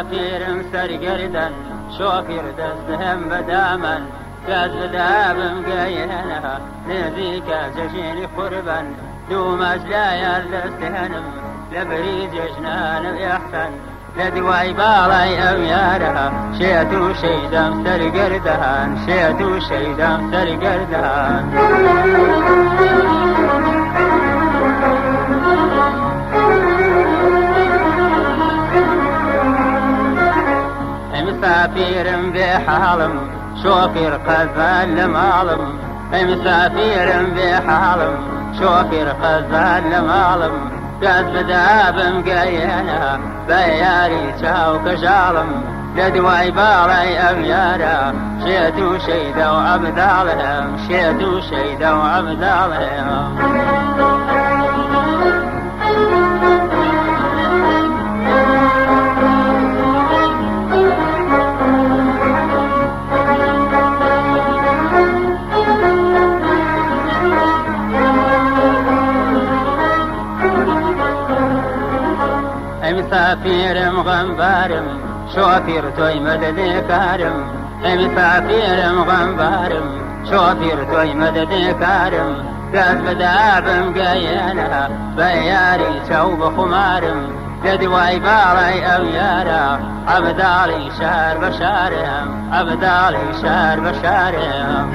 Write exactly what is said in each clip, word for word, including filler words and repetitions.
مسافر سرگردن شوفر دستهم بدامن قد بدابم قيهنها نزيك جشين قربا دوم أجلايا دستهنم لبريد جنان يحسن لدواي بالاي أميارها شيتو شيدم سرگردن شيتو شيدم سرگردن مسافر بحالم شوفر قد ظل مالم مسافر بحالم شوفر قد ظل مالم قد بدابم قينا بياري شاو كجالم لدواي بالاي أميارا شيتو شيدا وعبدالهم شيتو شيدا وعبدالهم مسافر مغنبارم شوفر توي مدد كارم مسافر مغنبارم شوفر توي مدد كارم قد بدابم قيانا بياري شوب خمارم لدواي بالاي أويارا عبدالي شار بشارهم عبدالي شار بشارهم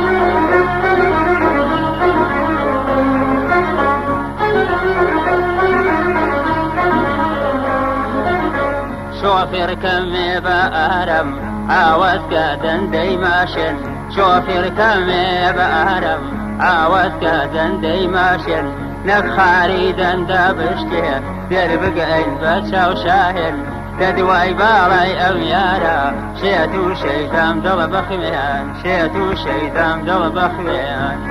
شوفر كم بأرم عاوز قادن دي ماشن شوفر كم بأرم عاوز قادن دي ماشن نخاري دن دابشته درب قاين بچاو شاهن لدواي بالاي أميارا شيتو شيطان دل بخميان شيتو شيطان دل بخميان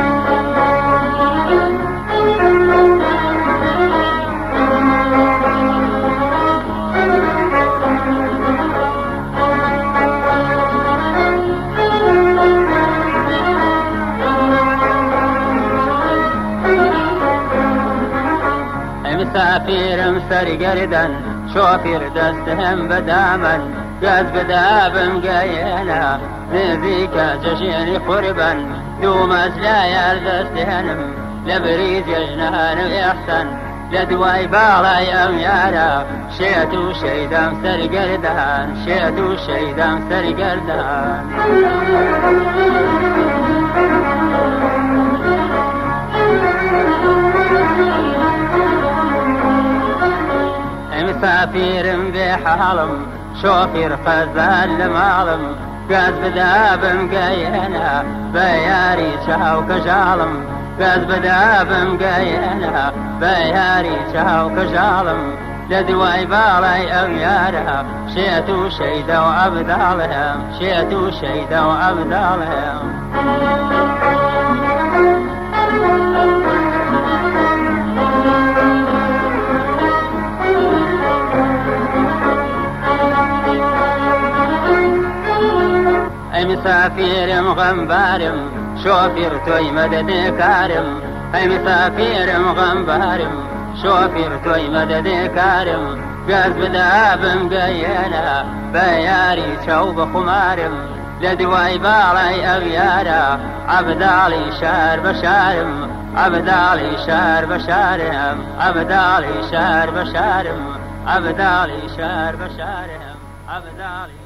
مسافر سرگردن شوفر دستهم بدامن قد بدابم قينا نزيك جشين قربا دوم أجلايا دستهنم لبريد جنان يحسن لدواي بالاي أميارا شيتو شيدم سرگردن شيتو شيدم سرگردن مسافر بحالم شوفر قزال مالم قد بدابم قينا بياري شاو كجالم قد بدابم قينا بياري شاو كجالم لدواي بالاي أميارها شيتو شيدا وعبدالهم شيتو شيدا وعبدالهم مسافر مغنبارم شوفر توي مدد كارم أي مسافر مغنبارم شوفر توي مدد كارم قد بدابم قينا بياري شوب خمارم لدواي بالاي أغيارا عبدالي شار بشارم عبدالي شار بشارم عبدالي شار بشارم عبدالي شار بشارم عبدالي